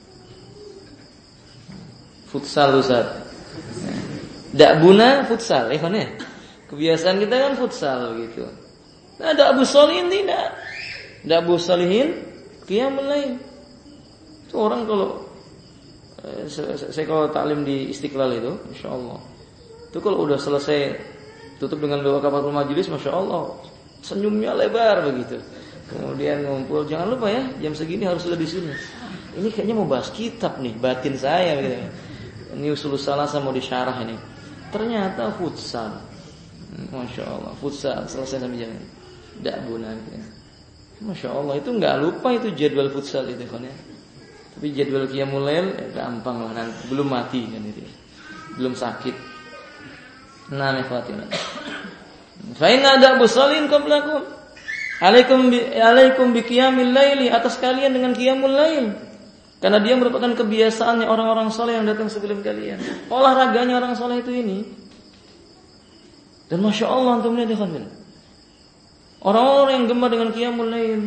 Futsal, Ustaz. Dakbuna futsal, Ikhwan ya. Kebiasaan kita kan futsal gitu. Nah, dakbu sholihin tidak. Dakbu sholihin qiyamul lail. Itu orang kalau saya kalau taklim di Istiqlal itu, Masya Allah, itu kalau udah selesai tutup dengan doa kafaratul majelis, Masya Allah, senyumnya lebar begitu. Kemudian ngumpul, jangan lupa ya, jam segini harus sudah di sini. Ini kayaknya mau bahas kitab nih, batin saya begitu. Ini usul salasa mau disyarah ini. Ternyata futsal, Masya Allah, futsal selesai sampai jam ini. Tidak guna gitu. Masya Allah, itu nggak lupa itu jadwal futsal itu kan ya. Tapi jadwal qiyamul lail ya gampang lah, nanti belum mati kan itu. Belum sakit. Nah, ikhwatina. Fa inna da'bu sholin qablakum. Alaikum bi alaikum bi qiyamil laili, atas kalian dengan qiyamul lail. Karena dia merupakan kebiasaannya orang-orang saleh yang datang sebelum kalian. Olahraganya orang saleh itu ini. Dan Masya Allah antum lihat kan. Orang-orang yang gemar dengan qiyamul lail.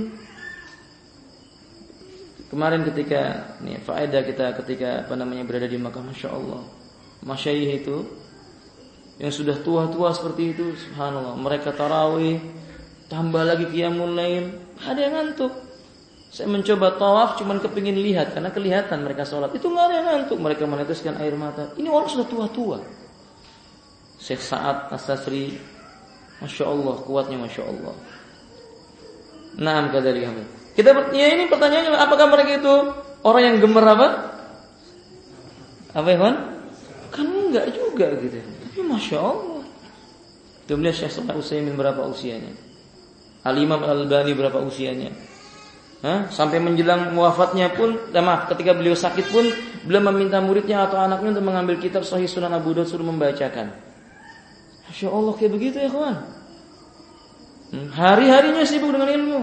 Kemarin ketika nih faedah kita ketika apa namanya berada di Makkah, Masya Allah, masyayikh itu yang sudah tua-tua seperti itu, subhanallah, mereka tarawih tambah lagi qiyamul lail, ada yang ngantuk. Saya mencoba tawaf cuman kepingin lihat karena kelihatan mereka sholat itu nggak ada yang ngantuk, mereka meneteskan air mata. Ini orang sudah tua-tua. Syekh Sa'ad As-Sasri, Masya Allah, kuatnya Masya Allah. Naam kadzalika. Kita ya ini pertanyaannya, apakah mereka itu orang yang gemar apa? Apa ya, Kan? Kan enggak juga gitu. Tapi Masya Allah. Kemudian Syekh Shalih Utsaimin berapa usianya? Al-Imam Al-Albani berapa usianya? Hah? Sampai menjelang wafatnya pun, eh, maaf, ketika beliau sakit pun beliau meminta muridnya atau anaknya untuk mengambil kitab Sahih Sunan Abu Daud suruh membacakan. Masya Allah, kayak begitu ya kawan. Hmm, hari-harinya sibuk dengan ilmu.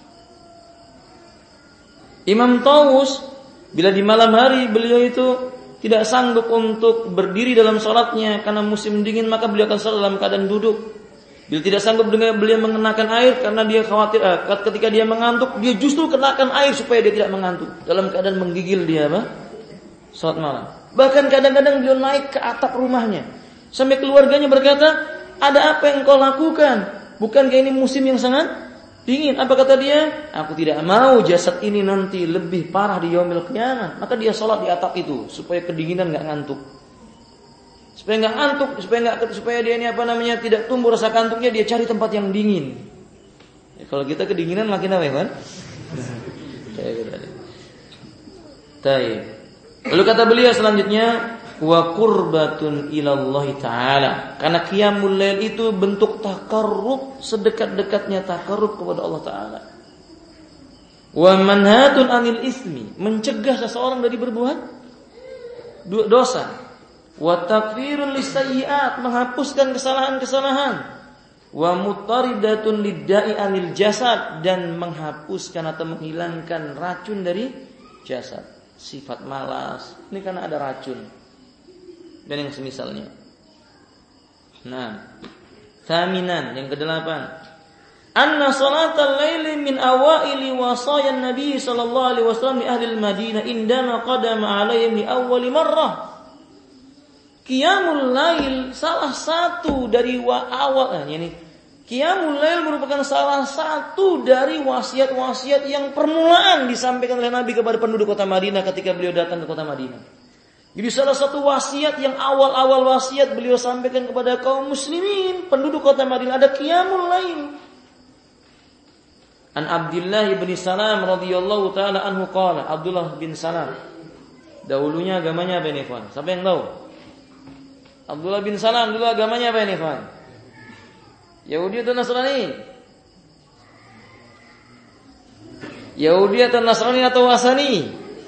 Imam Tawus, bila di malam hari beliau itu tidak sanggup untuk berdiri dalam sholatnya karena musim dingin, maka beliau akan sholat dalam keadaan duduk. Bila tidak sanggup dengan beliau mengenakan air karena dia khawatir eh, ketika dia mengantuk, dia justru kenakan air supaya dia tidak mengantuk. Dalam keadaan menggigil dia apa? Sholat malam. Bahkan kadang-kadang beliau naik ke atap rumahnya sampai keluarganya berkata, ada apa yang kau lakukan? Bukankah ini musim yang sangat dingin? Apa kata dia? Aku tidak mau jasad ini nanti lebih parah di yaumil qiyamah. Maka dia sholat di atap itu supaya kedinginan nggak ngantuk. Supaya nggak ngantuk, supaya nggak supaya dia ini apa namanya tidak tumbuh rasa kantuknya, dia cari tempat yang dingin. Ya, kalau kita kedinginan makin apa ya kan? Taib. Lalu kata beliau selanjutnya, wa qurbatun ilallahi ta'ala. Karena qiyamul lail itu bentuk takarrub, sedekat-dekatnya takarrub kepada Allah Ta'ala. Wa manhatun anil ismi, mencegah seseorang dari berbuat dosa. Wa takfirun lisayyi'at, menghapuskan kesalahan-kesalahan. Wa mutaridatun lidda'i anil jasad, dan menghapuskan atau menghilangkan racun dari jasad. Sifat malas, ini karena ada racun dan yang semisalnya. Nah, thaminan, yang kedelapan, anna salatal laili min awaili wasayan Nabi sallallahu alaihi wasallam li ahli al-Madinah indama qadama alaihim li awwal marrah. Qiyamul lail salah satu dari wa awal, nah, ini Qiyamul lail merupakan salah satu dari wasiat-wasiat yang permulaan disampaikan oleh Nabi kepada penduduk kota Madinah ketika beliau datang ke kota Madinah. Jadi salah satu wasiat yang awal-awal wasiat beliau sampaikan kepada kaum muslimin, penduduk kota Madinah, ada qiyamul lail. An Abdullah bin Salam radhiyallahu taala anhu qala, Abdullah bin Salam. Dahulunya agamanya apa ini, Ikhwan? Siapa yang tahu? Abdullah bin Salam dulu agamanya apa ini, Ikhwan? Yahudi atau Nasrani? Yahudi atau Nasrani atau Wasani?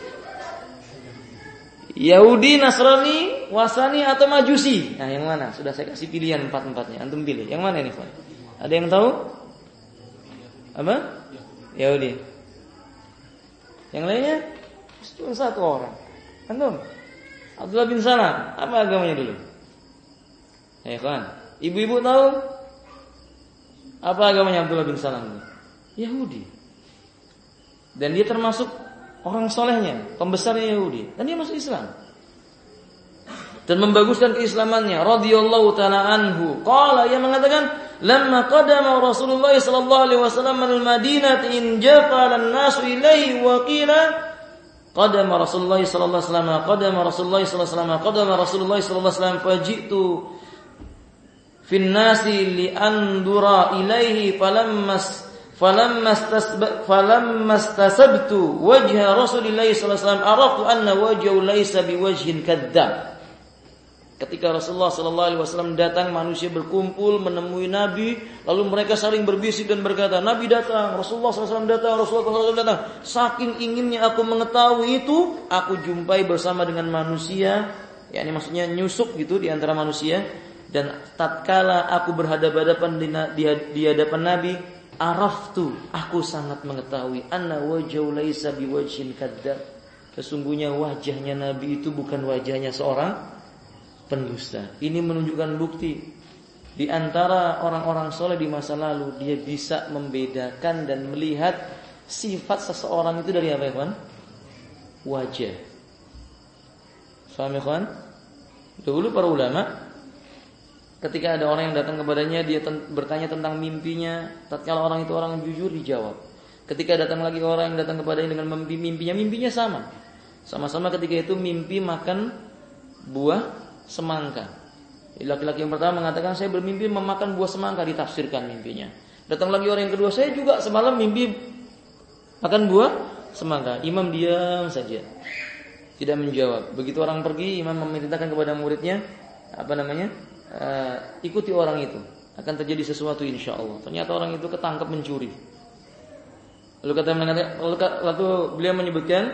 Yahudi, Nasrani, Wasani atau Majusi? Nah, yang mana? Sudah saya kasih pilihan empat-empatnya. Antum pilih. Yang mana ini, Pak? Ada yang tahu? Apa? Yahudi. Yang lainnya? Cuma satu orang. Antum? Abdullah bin Salam. Apa agamanya dulu? Ya kan? Ibu-ibu tahu? Apa agamanya Abdullah bin Salam? Yahudi. Dan dia termasuk orang solehnya, pembesarnya Yahudi. Dan dia masuk Islam. Dan membaguskan keislamannya. Radhiyallahu ta'ala anhu. Qala, ia mengatakan, lamma qadama Rasulullah sallallahu alaihi wasallam al-Madinah in jafala an-nasu ilaihi wa qila qadama Rasulullah sallallahu alaihi wasallam qadama Rasulullah sallallahu alaihi wasallam qadama Rasulullah sallallahu alaihi wasallam faji'tu fin nasi li andura ilaihi falammas falammastasabtu wajha Rasulillah sallallahu alaihi wasallam araftu anna wajhahu laysa biwajhin kadzdzab. Ketika Rasulullah sallallahu alaihi wasallam datang, manusia berkumpul menemui Nabi, lalu mereka saling berbisik dan berkata, Nabi datang, Rasulullah sallallahu alaihi wasallam datang, Rasulullah sallallahu alaihi wasallam datang. Saking inginnya aku mengetahui itu, aku jumpai bersama dengan manusia, yakni maksudnya nyusuk gitu di antara manusia, dan tatkala aku berhadapan-hadapan di, di, di hadapan Nabi, araftu, aku sangat mengetahui, anna wajhu laisa biwajhin kadzdzab. Sesungguhnya wajahnya Nabi itu bukan wajahnya seorang pendusta. Ini menunjukkan bukti di antara orang-orang soleh di masa lalu, dia bisa membedakan dan melihat sifat seseorang itu dari apa ya kawan? Wajah. Faham ya kawan? Dahulu para ulama, ketika ada orang yang datang kepadanya, dia ten- bertanya tentang mimpinya. Tatkala orang itu orang yang jujur, dijawab. Ketika datang lagi orang yang datang kepadanya dengan mimpi, mimpinya, mimpinya sama. Sama-sama ketika itu mimpi makan buah semangka. Laki-laki yang pertama mengatakan, saya bermimpi memakan buah semangka, ditafsirkan mimpinya. Datang lagi orang yang kedua, saya juga semalam mimpi makan buah semangka. Imam diam saja, tidak menjawab. Begitu orang pergi, imam memerintahkan kepada muridnya, apa namanya? Uh, ikuti orang itu, akan terjadi sesuatu insyaallah. Ternyata orang itu ketangkap mencuri. Lalu kata lalu, lalu beliau menyebutkan,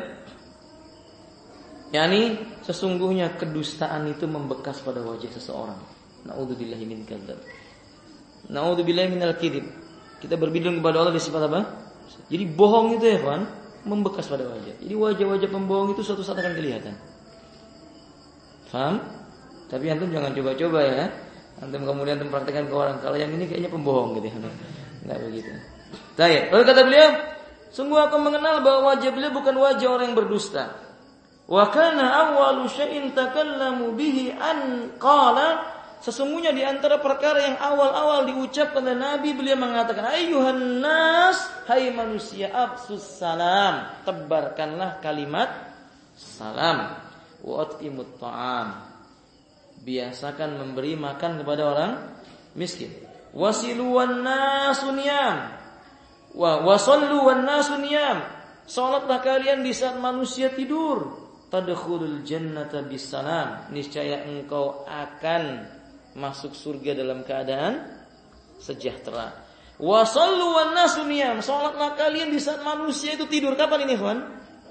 yakni sesungguhnya kedustaan itu membekas pada wajah seseorang. Na'udzubillahi min kadzdzab. Na'udzubillahi minal kadzib. Kita berlindung kepada Allah dari sifat apa? Jadi bohong itu ya kawan, membekas pada wajah. Jadi wajah-wajah pembohong itu suatu saat akan kelihatan. Paham? Tapi antum jangan coba-coba ya. Antum kemudian antum praktekkan ke orang, kalau yang ini kayaknya pembohong gitu ya. Enggak begitu. Baik. Lalu kata beliau, sungguh aku mengenal bahwa wajah beliau bukan wajah orang yang berdusta. Wa kana awwalu syai'in takallamu bihi an qala, sesungguhnya di antara perkara yang awal-awal diucapkan oleh Nabi, beliau mengatakan, ayyuhan nas, hai manusia, afsus salam, tebarkanlah kalimat salam, wa at'imut ta'am, biasakan memberi makan kepada orang miskin, wasilu wan nasu niyam, wa wasallu wan nasu niyam, salatlah kalian di saat manusia tidur, tadkhulul jannata bisalam, niscaya engkau akan masuk surga dalam keadaan sejahtera. Wa sallu wan nasu niyam, salatlah kalian di saat manusia itu tidur. Kapan ini, kawan?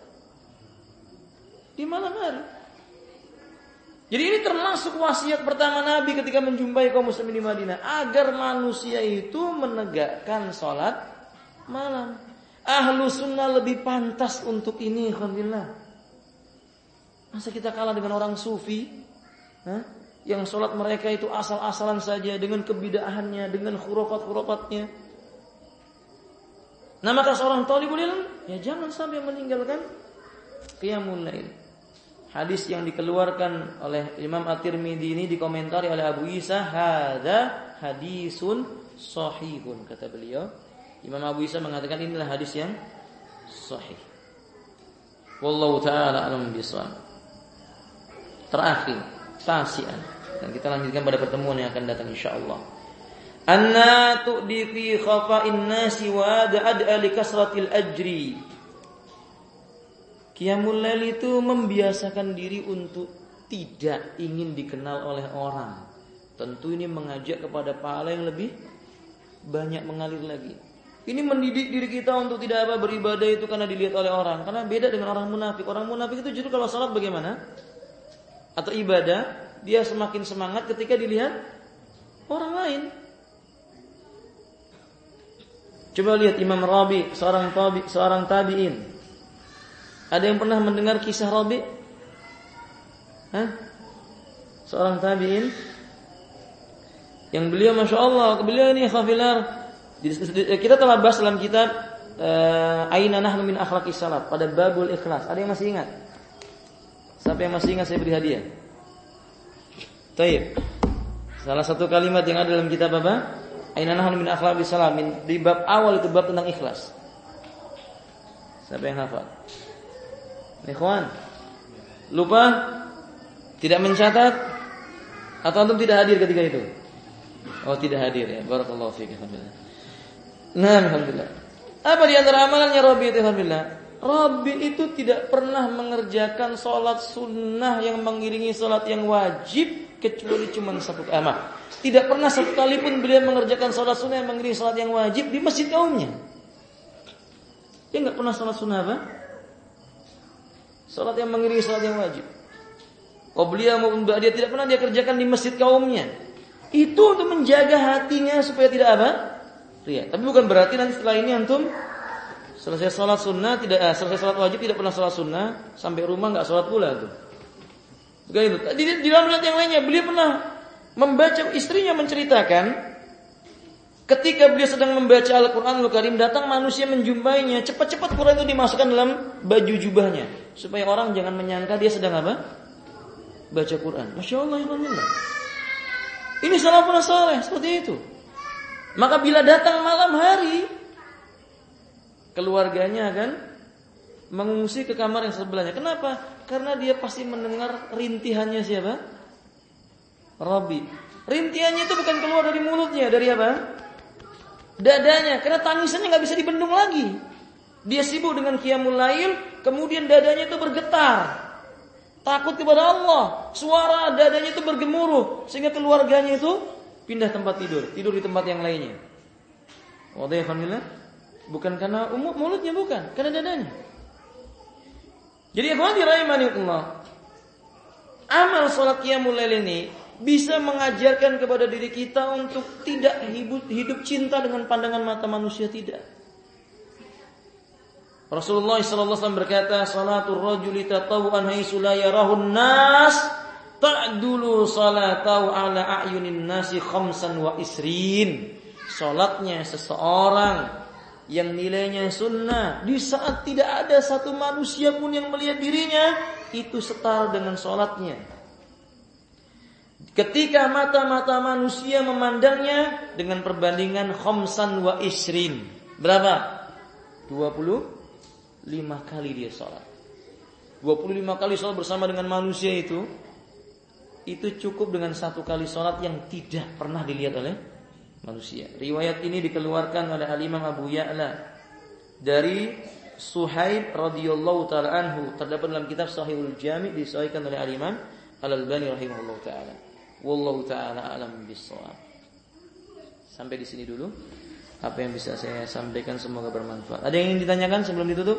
Di malam hari. Jadi ini termasuk wasiat pertama Nabi ketika menjumpai kaum muslimin di Madinah, agar manusia itu menegakkan salat malam. Ahlu sunnah lebih pantas untuk ini, alhamdulillah. Masa kita kalah dengan orang sufi, huh? Yang sholat mereka itu asal-asalan saja, dengan kebidahannya, dengan khurafat-khurafatnya. Nah maka seorang thalibul ilm, ya jangan sampai meninggalkan qiyamul lail. Hadis yang dikeluarkan oleh Imam At-Tirmidzi ini dikomentari oleh Abu Isa, hadza hadisun sahihun, kata beliau. Imam Abu Isa mengatakan inilah hadis yang sahih. Wallahu taala alam bisawab. Terakhir, tasian, dan kita lanjutkan pada pertemuan yang akan datang insyaallah. Anna tu'di fi khafa'in nasi wa ad'a li kasratil ajri. Qiyamul lail itu membiasakan diri untuk tidak ingin dikenal oleh orang. Tentu ini mengajak kepada pahala yang lebih banyak mengalir lagi. Ini mendidik diri kita untuk tidak apa beribadah itu karena dilihat oleh orang. Karena beda dengan orang munafik. Orang munafik itu justru kalau salat bagaimana? Atau ibadah, dia semakin semangat ketika dilihat orang lain. Coba lihat Imam Rabi, seorang tabi, seorang tabi'in. Ada yang pernah mendengar kisah Rabi? Hah? Seorang tabi'in yang beliau Masya Allah, beliau ini khafilar. Kita telah bahas dalam kitab uh, Aina nahnu min akhlaqis salaf pada babul ikhlas. Ada yang masih ingat? Siapa yang masih ingat saya beri hadiah? Taib. Salah satu kalimat yang ada dalam kitab apa? Aina nahnu min akhlaqis salaf, di bab awal itu bab tentang ikhlas. Siapa yang hafal? Ikhwan. Lupa? Tidak mencatat? Atau antum tidak hadir ketika itu? Oh, tidak hadir ya. Barakallahu fiik. Alhamdulillah. Nah, alhamdulillah. Apa di antara amalannya Rabi itu? Alhamdulillah. Rabi itu tidak pernah mengerjakan sholat sunnah yang mengiringi sholat yang wajib kecuali cuma satu kali. Tidak pernah satu kali pun beliau mengerjakan sholat sunnah yang mengiringi sholat yang wajib di masjid kaumnya. Dia nggak pernah sholat sunnah apa? Sholat yang mengiringi sholat yang wajib. Qobliyah maupun ba'diyah tidak pernah dia kerjakan di masjid kaumnya. Itu untuk menjaga hatinya supaya tidak apa? Ria. Tapi bukan berarti nanti setelah ini antum selesai sholat sunnah tidak eh, selesai sholat wajib tidak pernah sholat sunnah sampai rumah nggak sholat pula tuh. Bukan itu. Di, di dalam riwayat yang lainnya beliau pernah membaca, istrinya menceritakan ketika beliau sedang membaca Al-Qur'anul Karim datang manusia menjumpainya, cepat-cepat Quran itu dimasukkan dalam baju jubahnya supaya orang jangan menyangka dia sedang apa? Baca Quran. Masya Allah, alhamdulillah. Ini salafun saleh seperti itu. Maka bila datang malam hari, keluarganya akan mengungsi ke kamar yang sebelahnya. Kenapa? Karena dia pasti mendengar rintihannya siapa? Rabi. Rintihannya itu bukan keluar dari mulutnya, dari apa? Dadanya. Karena tangisannya nggak bisa dibendung lagi. Dia sibuk dengan qiyamul lail, kemudian dadanya itu bergetar. Takut kepada Allah. Suara dadanya itu bergemuruh sehingga keluarganya itu pindah tempat tidur, tidur di tempat yang lainnya. Wadah alhamdulillah. Bukan karena umum mulutnya, bukan, karena dadanya. Jadi ikhwati rahimanillah, amal salat qiyamul lail ini bisa mengajarkan kepada diri kita untuk tidak hidup, hidup cinta dengan pandangan mata manusia, tidak. Rasulullah sallallahu alaihi wasallam berkata, "Salatul rajuli tatawwan haitsu la yarahun nas ta'dulu salatau ala a'yunin nasi khamsan wa isrin." Salatnya seseorang yang nilainya sunnah di saat tidak ada satu manusia pun yang melihat dirinya, itu setara dengan salatnya ketika mata-mata manusia memandangnya dengan perbandingan khamsan wa isrin. Berapa? dua puluh lima kali dia salat. dua puluh lima kali salat bersama dengan manusia itu itu cukup dengan satu kali salat yang tidak pernah dilihat oleh manusia. Riwayat ini dikeluarkan oleh Al-Imam Abu Ya'la dari Suhaib radhiyallahu taala anhu, terdapat dalam kitab Sahihul Jami', disahihkan oleh Al-Imam Al-Albani rahimahullahu taala. Wallahu taala a'lam bissawab. Sampai di sini dulu apa yang bisa saya sampaikan, semoga bermanfaat. Ada yang ingin ditanyakan sebelum ditutup?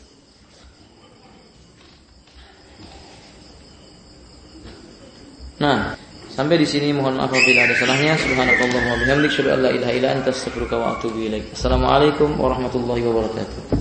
Nah, sampai di sini mohon maaf apabila ada salahnya. Subhanakallahumma wa bihamdika asyhadu an la ilaha illa anta astaghfiruka wa atubu ilaik. Assalamualaikum warahmatullahi wabarakatuh.